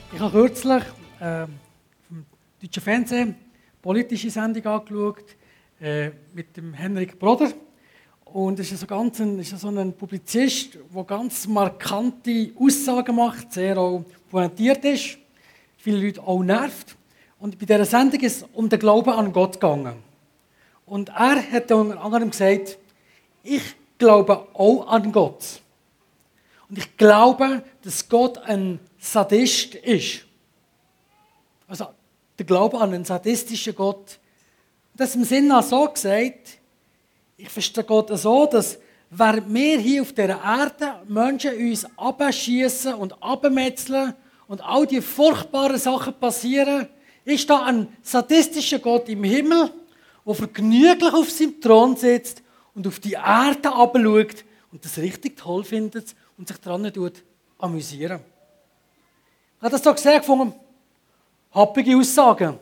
Ich habe kürzlich vom deutschen Fernsehen politische Sendung angeschaut mit dem Henrik Broder. Und es ist so ein Publizist, der ganz markante Aussagen macht, sehr auch pointiert ist, viele Leute auch nervt. Und bei dieser Sendung ist es um den Glauben an Gott gegangen. Und er hat unter anderem gesagt, ich glaube auch an Gott. Und ich glaube, dass Gott ein Sadist ist. Also der Glaube an einen sadistischen Gott. Das im Sinne so gesagt, ich verstehe Gott so, dass während wir hier auf dieser Erde Menschen uns abschießen und abmetzeln und all die furchtbaren Sachen passieren, ist da ein sadistischer Gott im Himmel, der vergnüglich auf seinem Thron sitzt und auf die Erde herabschaut und das richtig toll findet und sich daran amüsieren. Ich habe das so gesehen gefunden, happige Aussagen.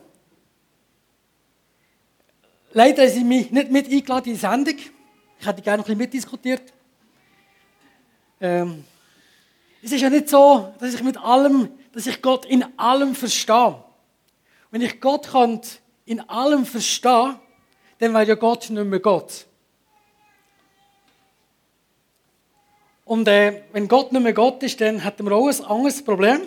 Leider haben sie mich nicht mit eingeladen in die Sendung. Ich hätte gerne ein bisschen mitdiskutiert. Es ist ja nicht so, dass ich Gott in allem verstehe. Wenn ich Gott in allem verstehe, dann wäre ja Gott nicht mehr Gott. Und wenn Gott nicht mehr Gott ist, dann hätten wir auch ein anderes Problem.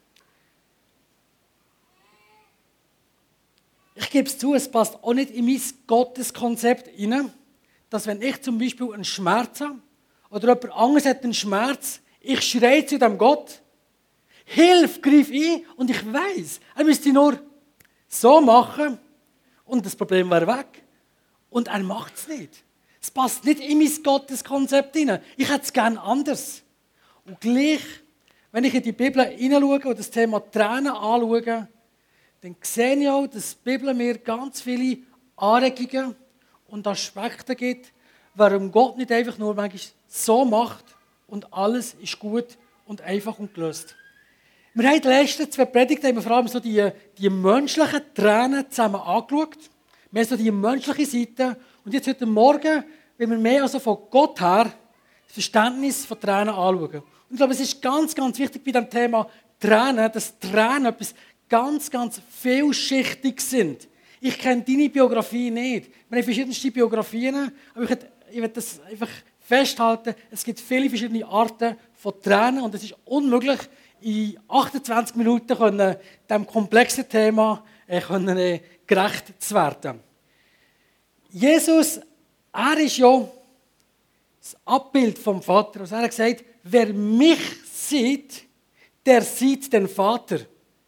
Ich gebe es zu, es passt auch nicht in mein Gotteskonzept hinein, dass wenn ich zum Beispiel einen Schmerz habe oder jemand anderes hat einen Schmerz, ich schreie zu dem Gott, Hilfe, greif ein und ich weiss, er müsste nur so machen und das Problem wäre weg. Und er macht es nicht. Es passt nicht in mein Gotteskonzept hinein. Ich hätte es gerne anders. Und gleich, wenn ich in die Bibel hineinschaue und das Thema Tränen anschaue, dann sehe ich auch, dass die Bibel mir ganz viele Anregungen und Aspekte gibt, warum Gott nicht einfach nur manchmal so macht und alles ist gut und einfach und gelöst. Wir haben die letzten 2 Predigten vor allem so die menschlichen Tränen zusammen angeschaut. Wir haben so die menschliche Seite. Und jetzt heute Morgen wollen wir mehr also von Gott her das Verständnis von Tränen anschauen. Und ich glaube, es ist ganz, ganz wichtig bei dem Thema Tränen, dass Tränen etwas ganz, ganz vielschichtig sind. Ich kenne deine Biografie nicht. Wir haben verschiedenste Biografien, aber ich will das einfach festhalten. Es gibt viele verschiedene Arten von Tränen und es ist unmöglich, in 28 Minuten diesem komplexen Thema gerecht zu werden. Jesus, er ist ja das Abbild vom Vater. Also er hat gesagt, wer mich sieht, der sieht den Vater.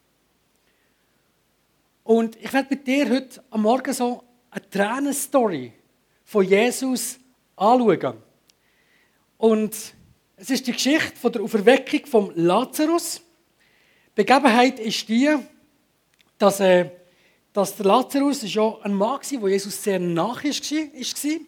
Und ich werde mit dir heute am Morgen so eine Tränenstory von Jesus anschauen. Und es ist die Geschichte von der Auferweckung von Lazarus. Die Begebenheit ist die, dass der Lazarus ist ja ein Mann war, der Jesus sehr nach war.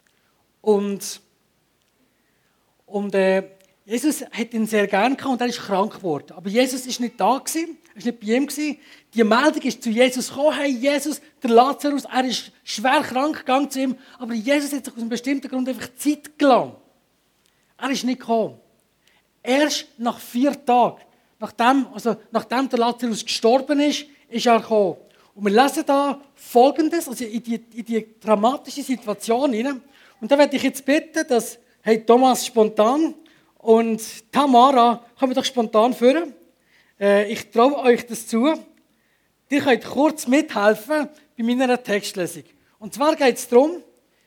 Und Jesus hat ihn sehr gern gehabt und er ist krank geworden. Aber Jesus ist nicht da gewesen, er war nicht bei ihm gewesen. Die Meldung ist zu Jesus gekommen, hey Jesus, der Lazarus, er ist schwer krank gegangen zu ihm, aber Jesus hat sich aus einem bestimmten Grund einfach Zeit gelassen. Er ist nicht gekommen. Erst nach 4 Tagen, nachdem der Lazarus gestorben ist er gekommen. Und wir lesen da Folgendes, also in die dramatische Situation hinein. Und da werde ich jetzt bitten, dass Thomas spontan und Tamara, kommen doch spontan führen. Ich traue euch das zu. Ihr könnt kurz mithelfen bei meiner Textlesung. Und zwar geht es darum,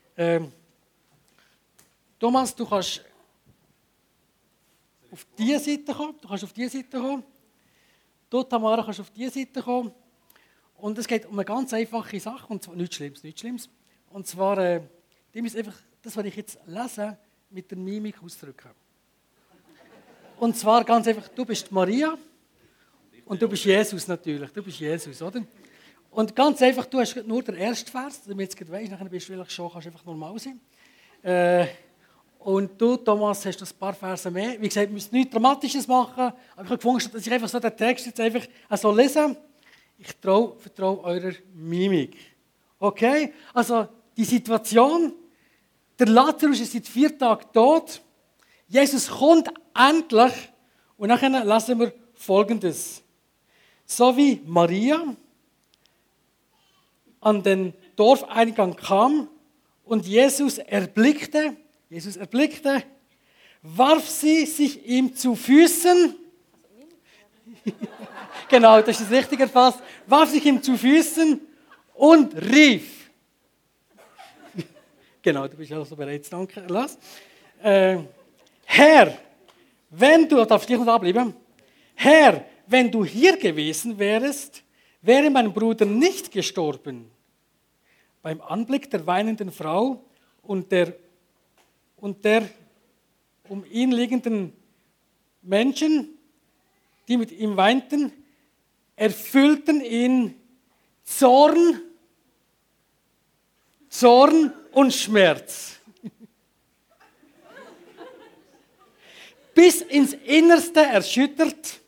Thomas, du kannst auf diese Seite kommen. Du kannst auf diese Seite kommen. Du, Tamara, kannst auf diese Seite kommen. Und es geht um eine ganz einfache Sache. Und zwar nichts Schlimmes. Und zwar, die müssen einfach, das, was ich jetzt lese, mit der Mimik ausdrücken. Und zwar ganz einfach, du bist Maria und du bist Jesus natürlich. Du bist Jesus, oder? Und ganz einfach, du hast nur den ersten Vers, damit du jetzt weißt, nachher bist du vielleicht schon, kannst einfach normal sein. Und du, Thomas, hast ein paar Verse mehr. Wie gesagt, wir müssen nichts Dramatisches machen, aber ich habe gefunden, dass ich einfach so den Text jetzt einfach so lese. Ich vertraue eurer Mimik. Okay? Also, die Situation, der Lazarus ist seit 4 Tagen tot. Jesus kommt endlich und dann lesen wir Folgendes. so wie Maria an den Dorfeingang kam und Jesus erblickte, warf sie sich ihm zu Füßen. Genau, das ist richtig erfasst. Warf sich ihm zu Füßen und rief. Genau, du bist auch so bereit, danke. Lass. Herr, wenn du, darf ich noch da bleiben? Herr, wenn du hier gewesen wärest, wäre mein Bruder nicht gestorben. Beim Anblick der weinenden Frau und der um ihn liegenden Menschen, die mit ihm weinten, erfüllten ihn Zorn und Schmerz. Bis ins Innerste erschüttert,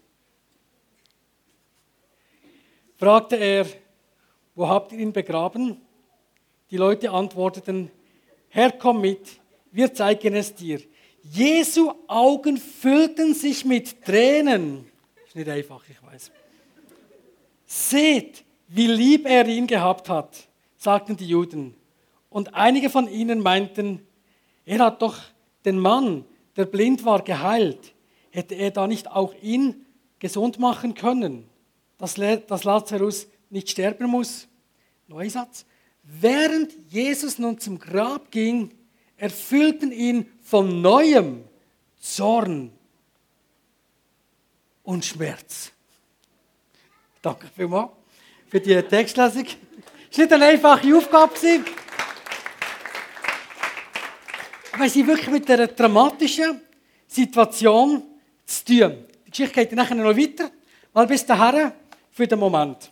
fragte er, wo habt ihr ihn begraben? Die Leute antworteten, Herr, komm mit, wir zeigen es dir. Jesu Augen füllten sich mit Tränen. Ist nicht einfach, ich weiß. Seht, wie lieb er ihn gehabt hat, sagten die Juden. Und einige von ihnen meinten, er hat doch den Mann, der blind war, geheilt. Hätte er da nicht auch ihn gesund machen können, dass Lazarus nicht sterben muss? Neuer Satz. Während Jesus nun zum Grab ging, erfüllten ihn von neuem Zorn und Schmerz. Danke vielmals für die Textlesung. Es war nicht eine einfache Aufgabe. Aber sie wirklich mit einer dramatischen Situation zu tun. Die Geschichte geht dann nachher noch weiter, weil bis dahin für den Moment.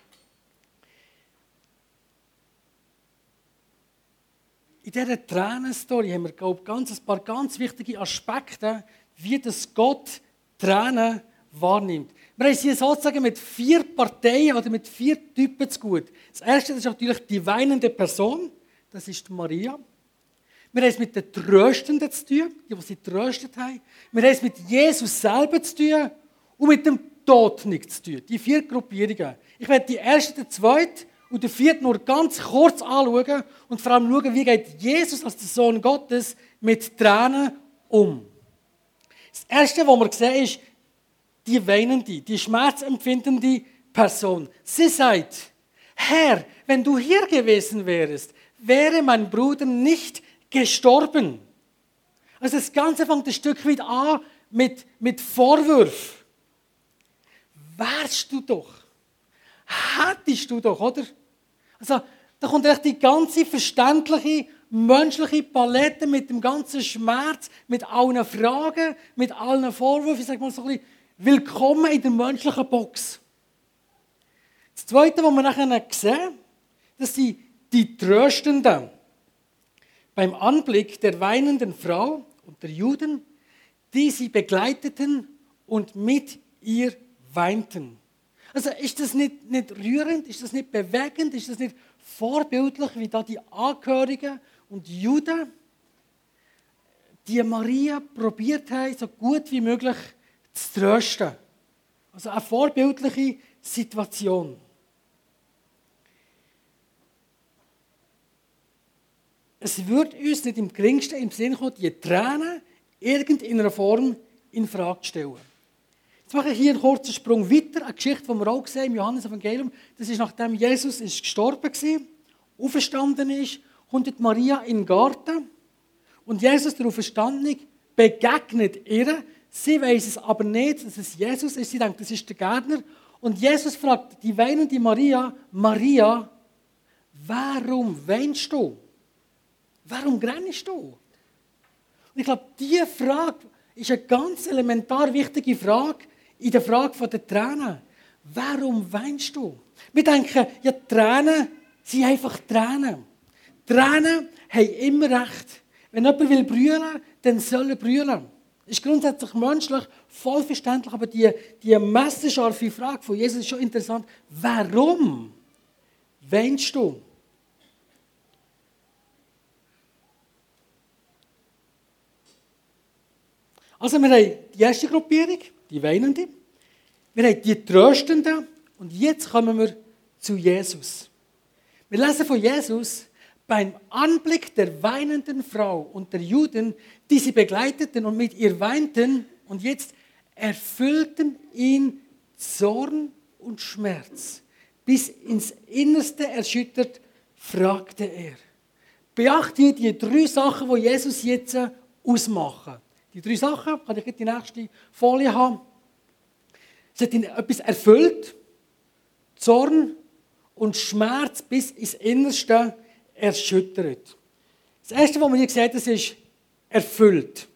In dieser Tränenstory haben wir, glaube ich, ein paar ganz wichtige Aspekte, wie das Gott Tränen wahrnimmt. Wir haben es hier sozusagen mit 4 Parteien oder mit 4 Typen zu gut. Das erste ist natürlich die weinende Person, das ist Maria. Wir haben es mit den Tröstenden zu tun, die sie tröstet haben. Wir haben es mit Jesus selber zu tun und mit dem Todnick zu tun. Die 4 Gruppierungen. Ich werde die erste, die zweite und die 4. nur ganz kurz anschauen und vor allem schauen, wie geht Jesus als der Sohn Gottes mit Tränen um. Das erste, was wir sehen, ist die weinende, die schmerzempfindende Person. Sie sagt, Herr, wenn du hier gewesen wärst, wäre mein Bruder nicht gestorben. Also das Ganze fängt ein Stück weit an mit Vorwürfen. Wärst du doch. Hättest du doch, oder? Also da kommt echt die ganze verständliche, menschliche Palette mit dem ganzen Schmerz, mit allen Fragen, mit allen Vorwürfen. Ich sage mal so ein bisschen, willkommen in der menschlichen Box. Das Zweite, was wir nachher sehen, das sind die Tröstenden. Beim Anblick der weinenden Frau und der Juden, die sie begleiteten und mit ihr weinten. Also ist das nicht rührend, ist das nicht bewegend, ist das nicht vorbildlich, wie da die Angehörigen und die Juden, die Maria probiert haben, so gut wie möglich zu trösten. Also eine vorbildliche Situation. Es wird uns nicht im geringsten im Sinn kommen, die Tränen irgendeiner Form in Frage zu stellen. Jetzt mache ich hier einen kurzen Sprung weiter, eine Geschichte, die wir auch sehen im Johannes-Evangelium. Das ist, nachdem Jesus gestorben war, auferstanden ist, kommt Maria in den Garten und Jesus, der Auferstandene, begegnet ihr. Sie weiss es aber nicht, dass es Jesus ist. Sie denkt, das ist der Gärtner. Und Jesus fragt die weinende Maria, Maria, warum weinst du? Warum grennst du? Und ich glaube, diese Frage ist eine ganz elementar wichtige Frage in der Frage der Tränen. Warum weinst du? Wir denken, ja, Tränen sind einfach Tränen. Tränen haben immer recht. Wenn jemand will brüllen, dann soll er brüllen. Das ist grundsätzlich menschlich, voll verständlich, aber die messerscharfe Frage von Jesus ist schon interessant. Warum weinst du? Also wir haben die erste Gruppierung, die Weinende. Wir haben die Tröstenden Und jetzt kommen wir zu Jesus. Wir lesen von Jesus: Beim Anblick der weinenden Frau und der Juden, die sie begleiteten und mit ihr weinten, und jetzt erfüllten ihn Zorn und Schmerz. Bis ins Innerste erschüttert, fragte er. Beachte die 3 Sachen, die Jesus jetzt ausmachen. Die 3 Sachen, kann ich die nächste Folie haben. Es hat ihn etwas erfüllt, Zorn und Schmerz bis ins Innerste erschüttert. Das Erste, was man hier sieht, ist erfüllt.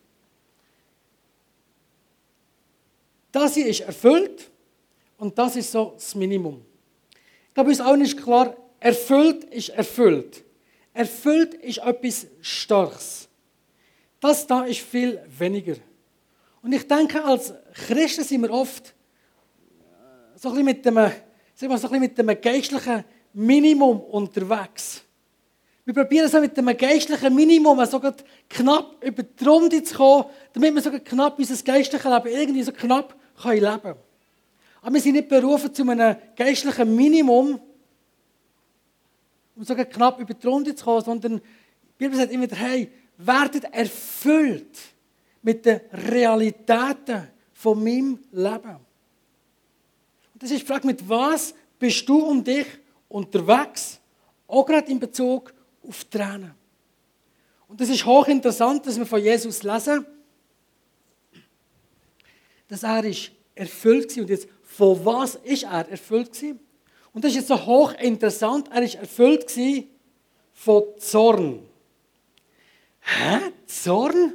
Das hier ist erfüllt und das ist so das Minimum. Ich glaube, uns allen ist klar, erfüllt ist erfüllt. Erfüllt ist etwas Starkes. Das da ist viel weniger. Und ich denke, als Christen sind wir oft so ein bisschen mit dem geistlichen Minimum unterwegs. Wir probieren so mit dem geistlichen Minimum so knapp über die Runde zu kommen, damit wir so knapp unser geistliches Leben irgendwie so knapp leben können. Aber wir sind nicht berufen zu einem geistlichen Minimum, um so knapp über die Runde zu kommen, sondern die Bibel sagt immer wieder, hey, werdet erfüllt mit den Realitäten von meinem Leben. Und das ist die Frage, mit was bist du um dich unterwegs, auch gerade in Bezug auf Tränen. Und das ist hochinteressant, dass wir von Jesus lesen, dass er erfüllt war. Und jetzt, von was ist er erfüllt gewesen? Und das ist jetzt so hochinteressant, er war erfüllt von Zorn. Hä? Zorn?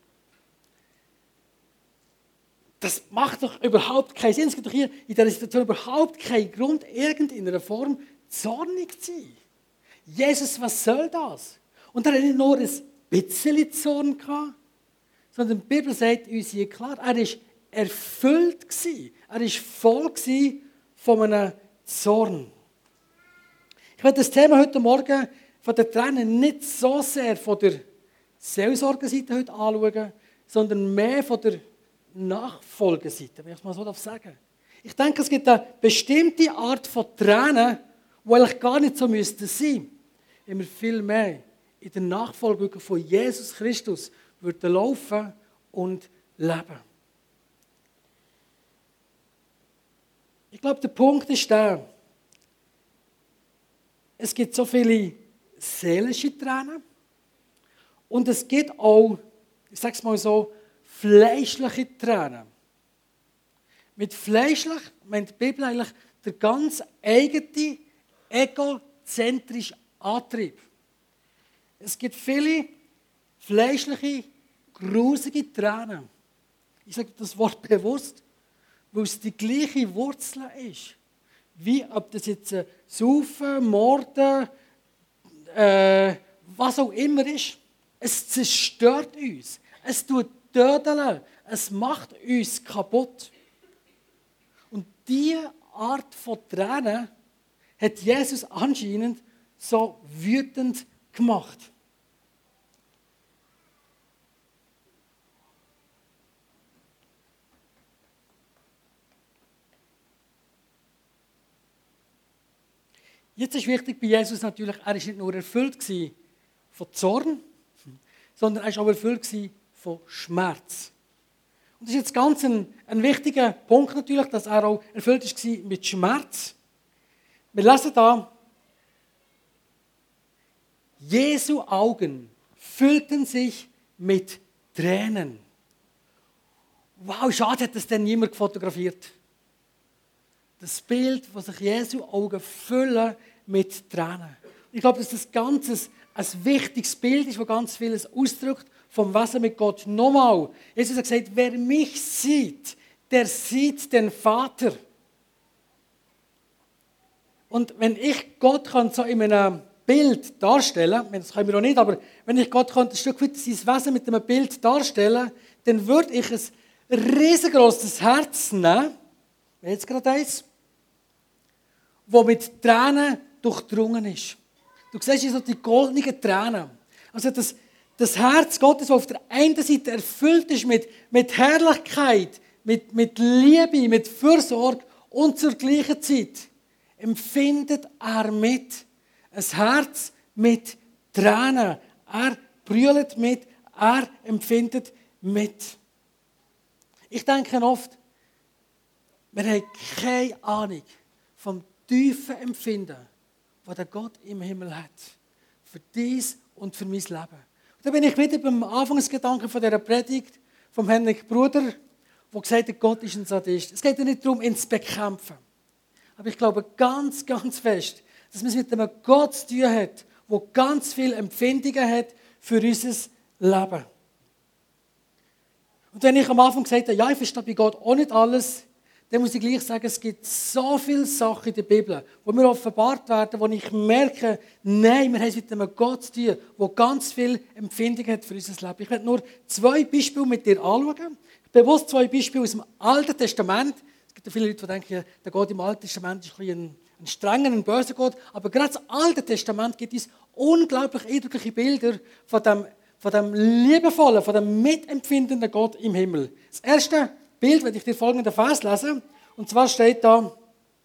Das macht doch überhaupt keinen Sinn. Es gibt doch hier in dieser Situation überhaupt keinen Grund, irgendeiner Form zornig zu sein. Jesus, was soll das? Und er hat nicht nur ein bisschen Zorn gehabt, sondern die Bibel sagt uns hier klar, er war erfüllt gewesen. Er war voll von einem Zorn. Ich werde das Thema heute Morgen von den Tränen nicht so sehr von der Seelsorgerseite heute anschauen, sondern mehr von der Nachfolgeseite, wenn ich es mal so sagen darf. Ich denke, es gibt eine bestimmte Art von Tränen, die eigentlich gar nicht so müssten sein, wenn wir viel mehr in der Nachfolge von Jesus Christus würden laufen und leben. Ich glaube, der Punkt ist der, es gibt so viele seelische Tränen und es gibt auch, ich sage es mal so, fleischliche Tränen. Mit fleischlich meint die Bibel eigentlich der ganz eigene, egozentrische Antrieb. Es gibt viele fleischliche, grusige Tränen. Ich sage das Wort bewusst, weil es die gleiche Wurzel ist. Wie ob das jetzt Saufen, Morden, was auch immer ist. Es zerstört uns. Es tut töten. Es macht uns kaputt. Und diese Art von Tränen hat Jesus anscheinend so wütend gemacht. Jetzt ist wichtig bei Jesus natürlich, er war nicht nur erfüllt von Zorn, sondern er war auch erfüllt von Schmerz. Und das ist jetzt ganz ein wichtiger Punkt natürlich, dass er auch erfüllt war mit Schmerz. Wir lesen da, Jesu Augen füllten sich mit Tränen. Wow, schade, hat das denn niemand fotografiert. Das Bild, wo sich Jesu Augen füllen mit Tränen. Ich glaube, dass das Ganze ein wichtiges Bild ist, das ganz vieles ausdrückt vom Wesen mit Gott. Nochmal, Jesus hat gesagt, wer mich sieht, der sieht den Vater. Und wenn ich Gott so in einem Bild darstellen, das können wir noch nicht, aber wenn ich Gott ein Stück weit sein Wesen mit einem Bild darstellen, dann würde ich ein riesengroßes Herz nehmen, jetzt gerade eins, das mit Tränen durchdrungen ist. Du siehst hier so die goldenen Tränen. Also das Herz Gottes, das auf der einen Seite erfüllt ist mit Herrlichkeit, mit Liebe, mit Fürsorge Und zur gleichen Zeit empfindet er mit. Ein Herz mit Tränen. Er brüllt mit, er empfindet mit. Ich denke oft, wir haben keine Ahnung vom tiefen Empfinden, das der Gott im Himmel hat. Für dies und für mein Leben. Und da bin ich wieder beim Anfangsgedanken von dieser Predigt vom Henrik Bruder, der gesagt hat, Gott ist ein Sadist. Es geht ja nicht darum, ihn zu bekämpfen. Aber ich glaube ganz, ganz fest, dass man es mit einem Gott zu tun hat, der ganz viele Empfindungen hat für unser Leben. Und wenn ich am Anfang gesagt habe, ja, ich verstehe bei Gott auch nicht alles, dann muss ich gleich sagen, es gibt so viele Sachen in der Bibel, wo mir offenbart werden, wo ich merke, nein, wir haben es mit einem Gott zu tun, der ganz viele Empfindungen hat für unser Leben. Ich werde nur 2 Beispiele mit dir anschauen. Bewusst 2 Beispiele aus dem Alten Testament. Es gibt ja viele Leute, die denken, der Gott im Alten Testament ist ein strenger, ein böser Gott. Aber gerade das Alte Testament gibt uns unglaublich eindrückliche Bilder von dem liebevollen, von dem mitempfindenden Gott im Himmel. Das erste Bild werde ich dir folgenden Vers lesen. Und zwar steht da: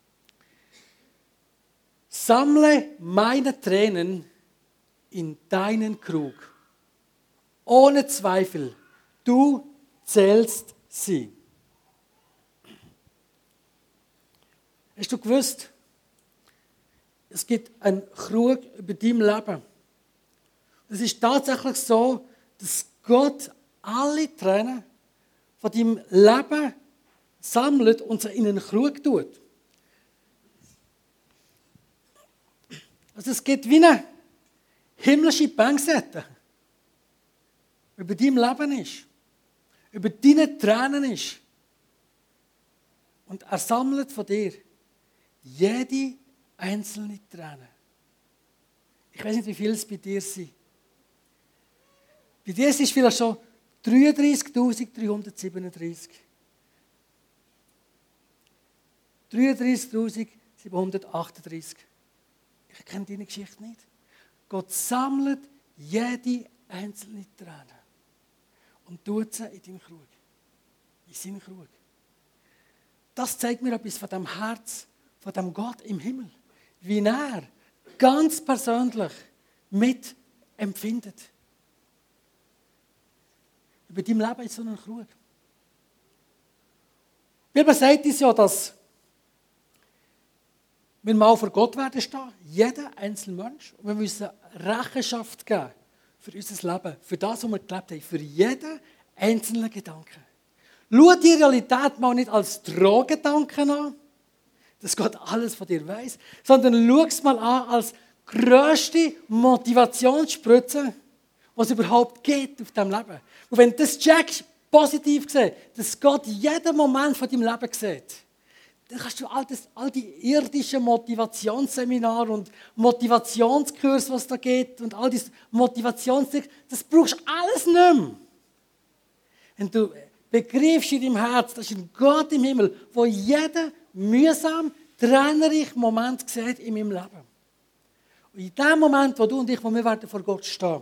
Sammle meine Tränen in deinen Krug. Ohne Zweifel, du zählst sie. Hast du gewusst, es gibt einen Krug über dein Leben. Es ist tatsächlich so, dass Gott alle Tränen von deinem Leben sammelt und sie in einen Krug tut. Also es gibt wie eine himmlische Bankseite über dein Leben ist, über deine Tränen ist. Und er sammelt von dir jede einzelne Träne. Ich weiß nicht, wie viel es bei dir sind. Bei dir ist es vielleicht schon 33.337. 33.738. Ich kenne deine Geschichte nicht. Gott sammelt jede einzelne Träne und tut sie in deinen Krug. In seinen Krug. Das zeigt mir etwas von dem Herz, von dem Gott im Himmel. Wie er ganz persönlich mit empfindet. Über dein Leben ist so ein Krug. Die Bibel sagt uns ja, dass wir mal vor Gott werden stehen, jeder einzelne Mensch, und wir müssen Rechenschaft geben für unser Leben, für das, was wir gelebt haben, für jeden einzelnen Gedanken. Schau die Realität mal nicht als Drohgedanken an, dass Gott alles von dir weiß, sondern schau es mal an als grösste Motivationsspritze, was es überhaupt gibt auf diesem Leben. Und wenn du das checkst, positiv gesehen, dass Gott jeden Moment von deinem Leben sieht, dann kannst du all die irdischen Motivationsseminare und Motivationskurse, was es da gibt, und all diese Motivationsdinge, das brauchst du alles nicht mehr. Wenn du begreifst in deinem Herz, das ist ein Gott im Himmel, der jeden mühsam, tränenreichen Moment sieht in meinem Leben. Und in dem Moment, wo du und ich, wo wir werden vor Gott stehen,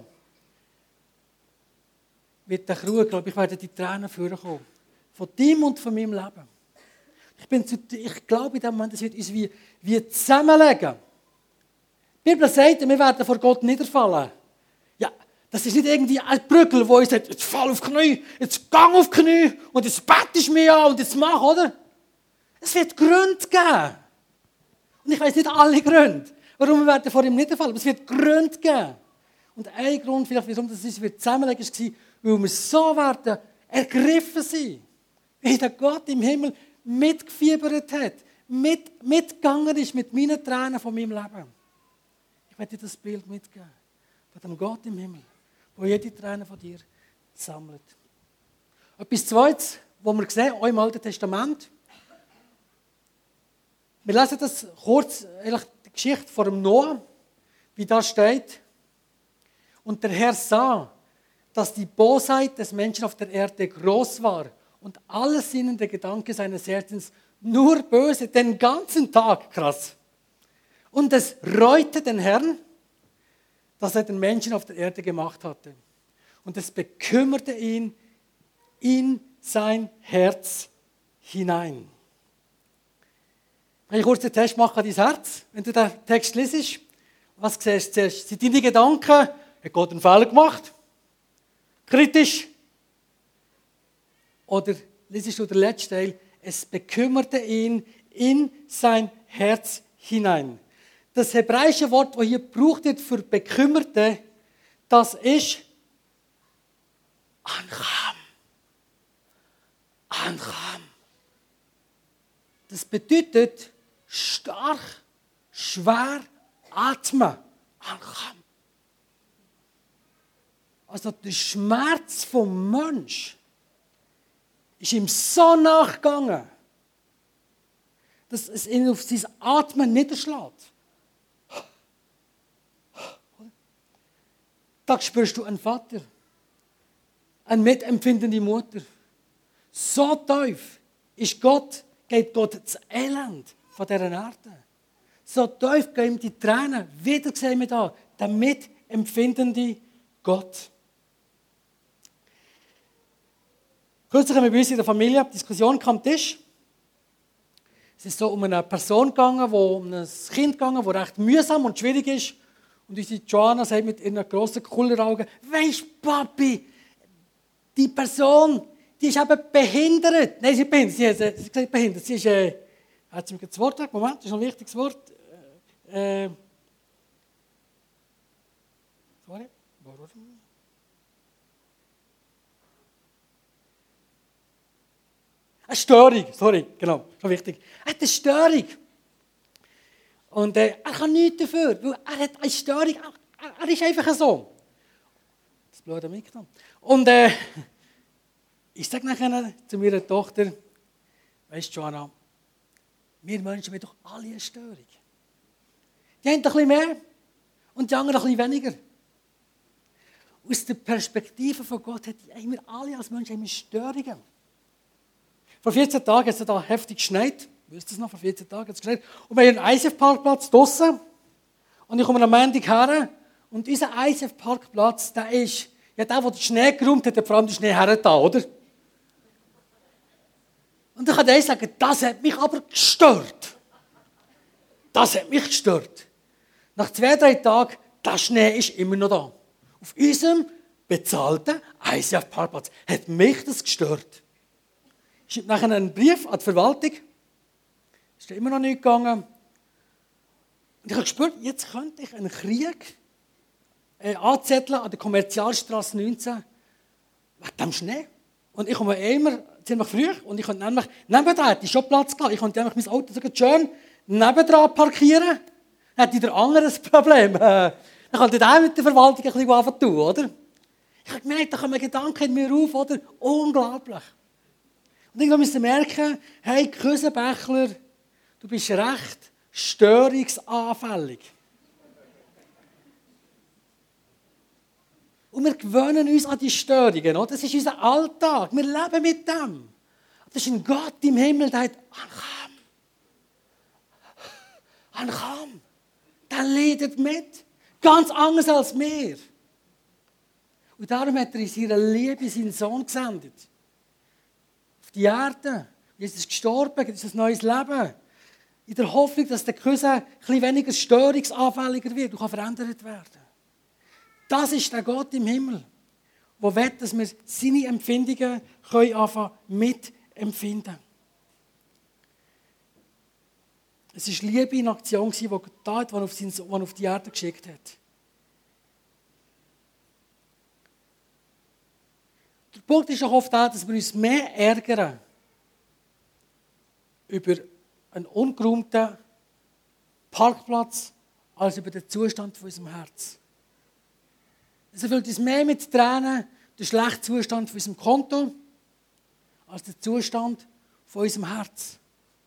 wird der Krug, glaube ich, werden die Tränen vorkommen. Von dir und von meinem Leben. Ich glaube in dem Moment, es wird uns wie zusammenlegen. Die Bibel sagt, wir werden vor Gott niederfallen. Ja, das ist nicht irgendwie ein Brügel, wo uns sagt, jetzt fall auf die Knie, jetzt gang auf die Knie und jetzt bettest du mich an und jetzt mach, oder? Es wird Gründe geben. Und ich weiss nicht alle Gründe, warum wir werden vor ihm niederfallen, aber es wird Gründe geben. Und ein Grund, vielleicht, warum das uns zusammenlegen war, weil wir so werden ergriffen sind, wie der Gott im Himmel mitgefiebert hat, mitgegangen ist mit meinen Tränen von meinem Leben. Ich werde dir das Bild mitgeben, von dem Gott im Himmel, der jede Träne von dir sammelt. Etwas Zweites, was wir sehen, auch im Alten Testament. Wir lesen das kurz, die Geschichte von dem Noah, wie da steht. Und der Herr sah, dass die Bosheit des Menschen auf der Erde groß war und alle sinnende Gedanken seines Herzens nur böse, den ganzen Tag, krass. Und es reute den Herrn, dass er den Menschen auf der Erde gemacht hatte. Und es bekümmerte ihn in sein Herz hinein. Kann ich kurz einen Test machen an dein Herz, wenn du den Text liest? Was siehst du zuerst? Sind deine Gedanken, hat Gott einen Fehler gemacht? Kritisch? Oder liest du den letzten Teil? Es bekümmerte ihn in sein Herz hinein. Das hebräische Wort, das hier gebraucht wird für bekümmerte, das ist Ancham. Ancham. Das bedeutet stark, schwer atmen. Ancham. Also der Schmerz vom Mensch ist ihm so nachgegangen, dass es ihn auf sein Atmen niederschlägt. Da spürst du einen Vater, eine mitempfindende Mutter. So tief geht Gott das Elend von dieser Erde. So tief gehen ihm die Tränen. Wieder sehen wir da, der mitempfindende Gott. Kürzlich haben wir bei uns in der Familie eine Diskussion am Tisch. Es ist so um eine Person gegangen, um ein Kind gegangen, das recht mühsam und schwierig ist. Und unsere Joanna sagt mit ihren grossen Kulleraugen, weisst Papi, die Person, die ist eben behindert. Nein, sie ist behindert. Sie hat gesagt behindert. Sie ist, hat sie mir das Wort gesagt? Moment, das ist ein wichtiges Wort. Sorry. Eine Störung, sorry, genau, schon wichtig. Er hat eine Störung. Und er kann nichts dafür, weil er hat eine Störung. Er ist einfach so. Das Blut hat mitgenommen. Und ich sage nachher zu meiner Tochter, weisst du, Joanna, wir Menschen haben doch alle eine Störung. Die haben ein bisschen mehr und die anderen ein bisschen weniger. Aus der Perspektive von Gott haben wir alle als Menschen Störungen. Vor 14 Tagen hat es da heftig geschneit. Wisst ihr es noch? Vor 14 Tagen hat es geschneit. Und wir haben einen ISF-Parkplatz draussen. Und ich komme am Montag her. Und unser ISF-Parkplatz, der ist, ja, der den Schnee geräumt hat, hat vor allem den Schnee hergetan, oder? Und ich kann dir sagen, das hat mich aber gestört. Das hat mich gestört. Nach 2-3 Tagen, der Schnee ist immer noch da. Auf unserem bezahlten ISF-Parkplatz hat mich das gestört. Ich schreibe nachher einen Brief an die Verwaltung. Ist immer noch nicht gegangen. Und ich habe gespürt, jetzt könnte ich einen Krieg anzetteln an der Kommerzialstraße 19 wegen dem Schnee. Und ich komme immer ziemlich früh und ich konnte nämlich nebendran, hätte ich schon Platz gehabt, ich konnte mein Auto so schön nebendran parkieren. Dann hätte der andere ein Problem. Dann könnte ich auch mit der Verwaltung ein bisschen anfangen tun, oder? Ich habe gemerkt, da kommen Gedanken in mir auf, oder? Unglaublich. Und ich musste merken, hey, Küsenbächler, du bist recht störungsanfällig. Und wir gewöhnen uns an die Störungen. Oder? Das ist unser Alltag. Wir leben mit dem. Das ist ein Gott im Himmel, der sagt, Ancham. Der leidet mit. Ganz anders als wir. Und darum hat er in seiner Liebe seinen Sohn gesendet. Auf die Erde. Jesus ist gestorben, es ist ein neues Leben. In der Hoffnung, dass der Küsse ein bisschen weniger störungsanfälliger wird und kann verändert werden. Das ist der Gott im Himmel, der will, dass wir seine Empfindungen anfangen mitempfinden. Es war Liebe in Aktion, die Gott auf die Erde geschickt hat. Der Punkt ist auch oft der, dass wir uns mehr ärgern über einen ungeräumten Parkplatz als über den Zustand von unserem Herz. Es erfüllt uns mehr mit Tränen der schlechte Zustand von unserem Konto als der Zustand von unserem Herz.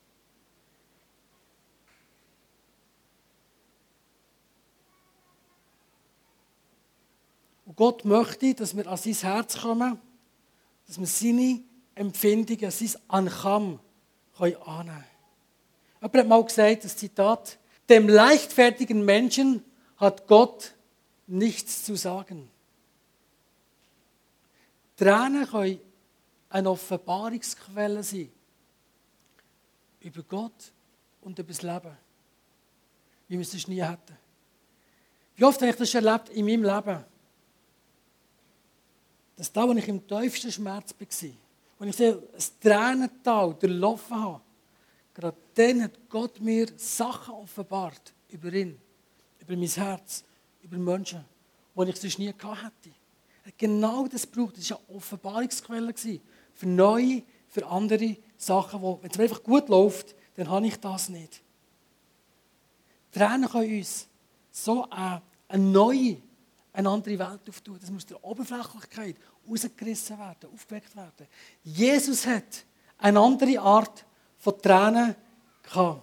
Und Gott möchte, dass wir an sein Herz kommen, dass wir seine Empfindungen, sein Ancham annehmen können. Jemand hat mal gesagt, das Zitat, dem leichtfertigen Menschen hat Gott nichts zu sagen. Tränen können eine Offenbarungsquelle sein über Gott und über das Leben, wie wir es sonst nie hätten. Wie oft habe ich das erlebt in meinem Leben? Dass da, wo ich im tiefsten Schmerz war, wo ich ein Tränental durchlaufen habe, gerade dann hat Gott mir Sachen offenbart über ihn, über mein Herz, über Menschen, die ich sonst nie gehabt hätte. Er hat genau das gebraucht. Das war eine Offenbarungsquelle für neue, für andere Sachen, wo, wenn es mir einfach gut läuft, dann habe ich das nicht. Tränen können uns so eine neue, eine andere Welt auftun. Das muss der Oberflächlichkeit rausgerissen werden, aufgeweckt werden. Jesus hat eine andere Art von Tränen gehabt.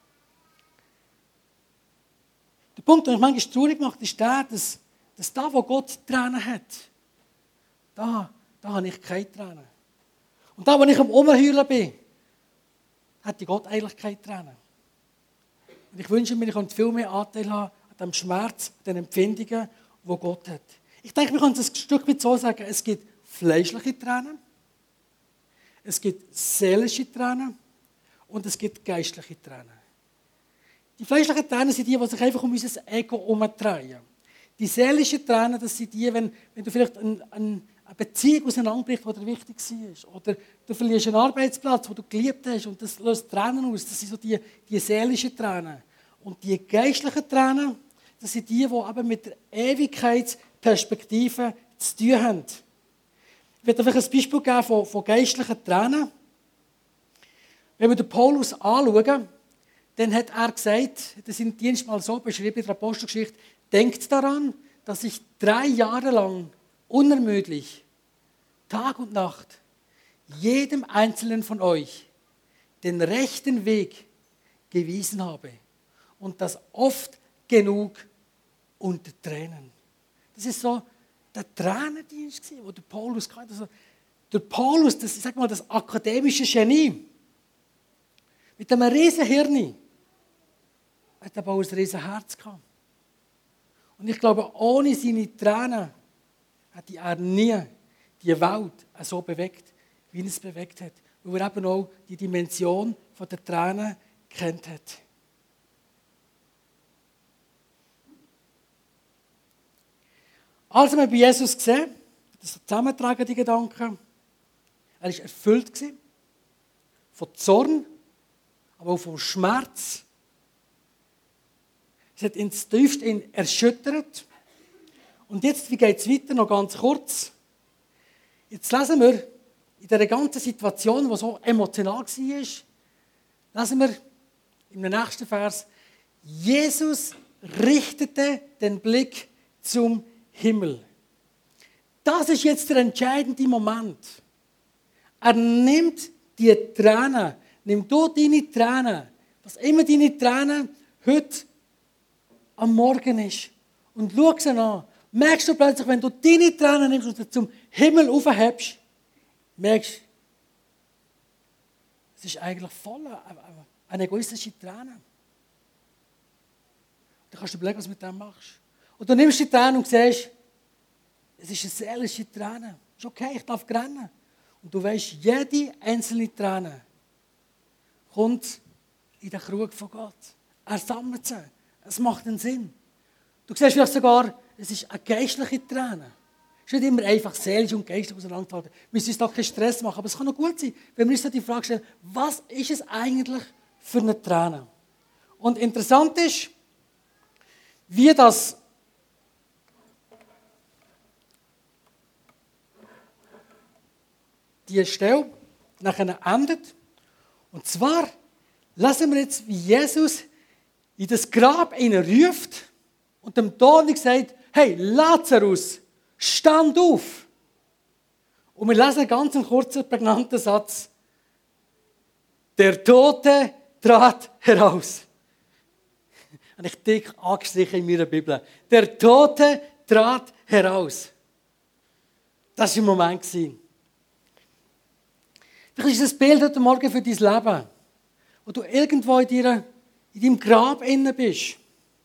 Der Punkt, den ich manchmal traurig mache, ist der, dass da, wo Gott Tränen hat, da habe ich keine Tränen. Und da, wo ich am Umheulen bin, hätte Gott eigentlich keine Tränen. Und ich wünsche mir, ich könnte viel mehr Anteil haben an dem Schmerz, an den Empfindungen, die Gott hat. Ich denke, wir können es ein Stück weit so sagen, es gibt fleischliche Tränen, es gibt seelische Tränen und es gibt geistliche Tränen. Die fleischlichen Tränen sind die sich einfach um unser Ego herumdrehen. Die seelischen Tränen, das sind die, wenn du vielleicht eine Beziehung auseinanderbrichst, die dir wichtig war. Oder du verlierst einen Arbeitsplatz, den du geliebt hast und das löst Tränen aus. Das sind so die seelischen Tränen. Und die geistlichen Tränen, das sind die eben mit der Ewigkeitsperspektive zu tun haben. Ich werde euch ein Beispiel geben von geistlichen Tränen. Wenn wir den Paulus anschauen, dann hat er gesagt, das in Dienst mal so beschrieben in der Apostelgeschichte, denkt daran, dass ich 3 Jahre lang unermüdlich, Tag und Nacht, jedem Einzelnen von euch den rechten Weg gewiesen habe. Und das oft genug unter Tränen. Das ist so der Tränendienst, den der Paulus hatte. Also der Paulus, das, ich sag mal, das akademische Genie, mit einem riesen Hirn, hat aber auch ein riesen Herz gehabt. Und ich glaube, ohne seine Tränen hätte er nie die Welt so bewegt, wie er es bewegt hat. Weil er eben auch die Dimension der Tränen kennt hat. Also haben wir bei Jesus gesehen, das zusammentragen die Gedanken. Er war erfüllt von Zorn, aber auch vom Schmerz. Es hat ihn tiefst erschüttert. Und jetzt, wie geht es weiter? Noch ganz kurz. Jetzt lesen wir in dieser ganzen Situation, die so emotional war, lesen wir im nächsten Vers, Jesus richtete den Blick zum Himmel. Das ist jetzt der entscheidende Moment. Er nimmt die Tränen, nimm du deine Tränen, was immer deine Tränen heute am Morgen ist, und schau sie an. Merkst du plötzlich, wenn du deine Tränen nimmst und sie zum Himmel aufhebst, merkst du, es ist eigentlich voll eine egoistische Träne. Da kannst du überlegen, was du mit dem machst. Und du nimmst die Träne und siehst, es ist eine seelische Träne. Ist okay, ich darf rennen. Und du weißt, jede einzelne Träne kommt in den Krug von Gott. Er sammelt sie. Es macht einen Sinn. Du siehst vielleicht sogar, es ist eine geistliche Träne. Es ist nicht immer einfach seelisch und geistlich auseinanderhalten. Wir müssen uns da keinen Stress machen. Aber es kann auch gut sein, wenn wir uns die Frage stellen, was ist es eigentlich für eine Träne? Und interessant ist, wie das die Stelle nachher endet. Und zwar lesen wir jetzt, wie Jesus in das Grab ruft und dem Toten sagt, hey, Lazarus, stand auf. Und wir lesen einen ganz kurzen, prägnanten Satz. Der Tote trat heraus. Habe ich dick angestrichen in meiner Bibel. Der Tote trat heraus. Das war ein Moment. Vielleicht ist das Bild heute Morgen für dein Leben, wo du irgendwo in deinem Grab innen bist.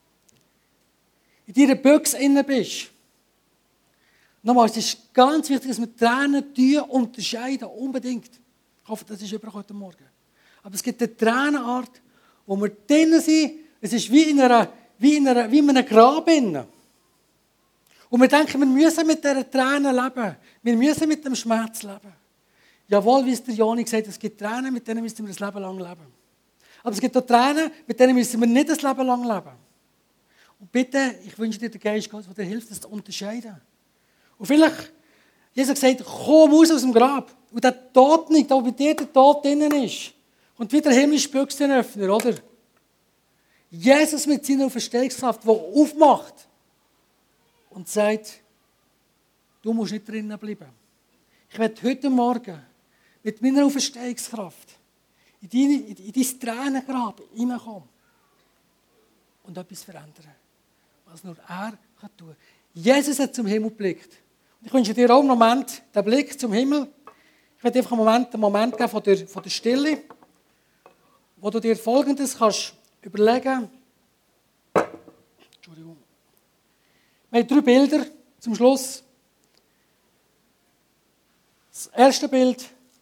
In deiner Büchse innen bist. Nochmal, es ist ganz wichtig, dass wir Tränen unterscheiden, unbedingt. Ich hoffe, das ist über heute Morgen. Aber es gibt eine Tränenart, wo wir drinnen sind, es ist wie in einem Grab innen. Und wir denken, wir müssen mit dieser Tränen leben. Wir müssen mit dem Schmerz leben. Jawohl, wie es der Joni gesagt hat, es gibt Tränen, mit denen müssen wir ein Leben lang leben. Aber es gibt auch Tränen, mit denen müssen wir nicht ein Leben lang leben. Und bitte, ich wünsche dir den Geist Gottes, der dir hilft, das zu unterscheiden. Und vielleicht, Jesus sagt, komm raus aus dem Grab. Und der Tod nicht, da bei dir der Tod drinnen ist. Und wieder der himmlische Büchsenöffner, oder? Jesus mit seiner Verstehungskraft, der aufmacht und sagt, du musst nicht drinnen bleiben. Ich werde heute Morgen mit meiner Auferstehungskraft in dein Tränengrab hineinkommen und etwas verändern, was nur er kann tun. Jesus hat zum Himmel geblickt. Und ich wünsche dir auch einen Moment, den Blick zum Himmel. Ich werde einfach einen Moment geben von der Stille, wo du dir Folgendes kannst überlegen. Entschuldigung. Wir haben 3 Bilder zum Schluss. Das erste Bild,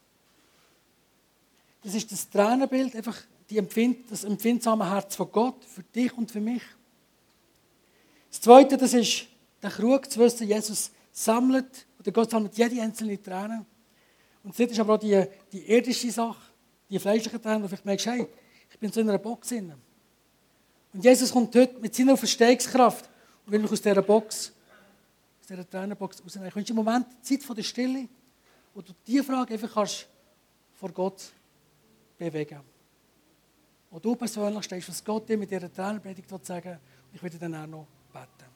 das ist das Tränenbild, einfach das empfindsame Herz von Gott für dich und für mich. Das zweite, das ist der Krug, zu wissen, Jesus sammelt, oder Gott sammelt jede einzelne Träne. Und das dritte ist aber auch die irdische Sache, die fleischliche Träne, wo du vielleicht merkst, hey, ich bin so in einer Box drin. Und Jesus kommt heute mit seiner Verstehungskraft und will mich aus dieser Box, aus dieser Tränenbox rausnehmen. Ich wünsche im Moment die Zeit von der Stille, wo du diese Frage einfach kannst vor Gott bewegen. Wo du persönlich stehst, was Gott dir mit dieser Tränenpredigt sagen will. Und ich werde dann auch noch beten.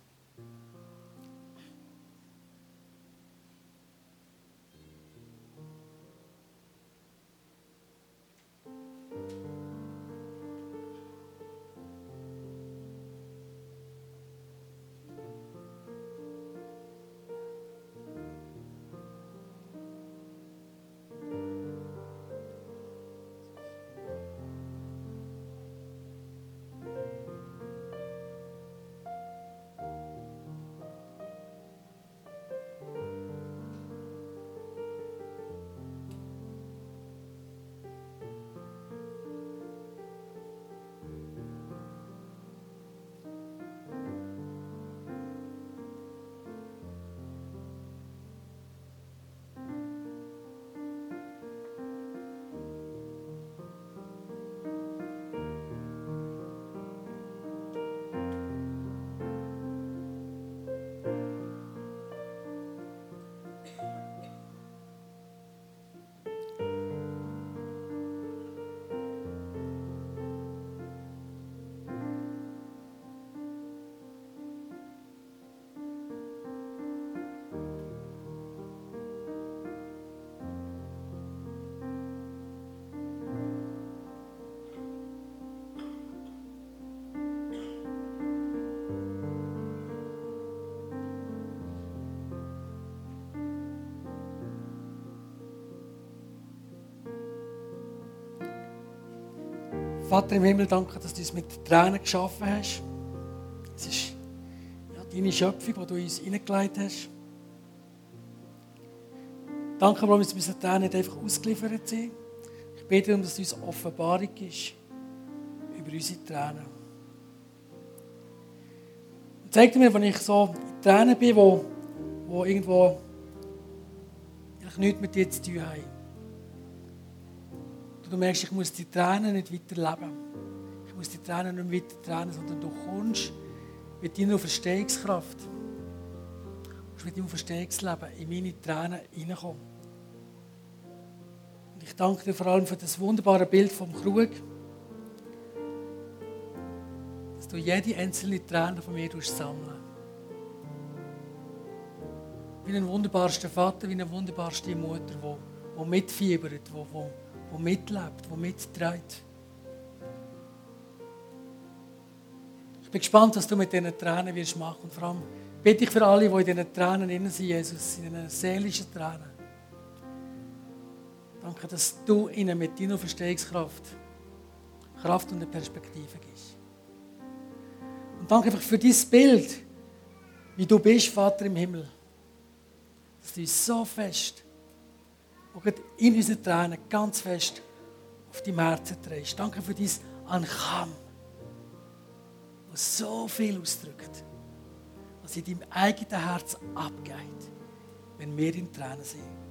Vater im Himmel, danke, dass du uns mit Tränen geschaffen hast. Es ist deine Schöpfung, die du uns hineingelegt hast. Danke, warum uns unsere Tränen nicht einfach ausgeliefert sind. Ich bete darum, dass du uns Offenbarung gibst über unsere Tränen. Und zeig mir, wenn ich so in Tränen bin, wo irgendwo nichts mit dir zu tun haben. Du merkst, ich muss die Tränen nicht weiter leben. Ich muss die Tränen nicht weiter tränen, sondern du kommst mit deiner Verstehungskraft, mit deinem Verstehungsleben in meine Tränen hineinkommen. Und ich danke dir vor allem für das wunderbare Bild vom Krug, dass du jede einzelne Träne von mir sammeln. Wie ein wunderbarster Vater, wie eine wunderbarste Mutter, die mitfiebert, die mitlebt, die mitträgt. Ich bin gespannt, was du mit diesen Tränen wirst machen. Und vor allem bitte ich für alle, die in diesen Tränen drin sind, Jesus, in diesen seelischen Tränen. Danke, dass du ihnen mit deiner Verstehungskraft Kraft und eine Perspektive gibst. Und danke einfach für dieses Bild, wie du bist, Vater im Himmel. Dass du uns so fest, auch in unseren Tränen ganz fest auf die Herzen trägst. Danke für dein an Kamm, der so viel ausdrückt, was in deinem eigenen Herz abgeht, wenn wir in Tränen sind.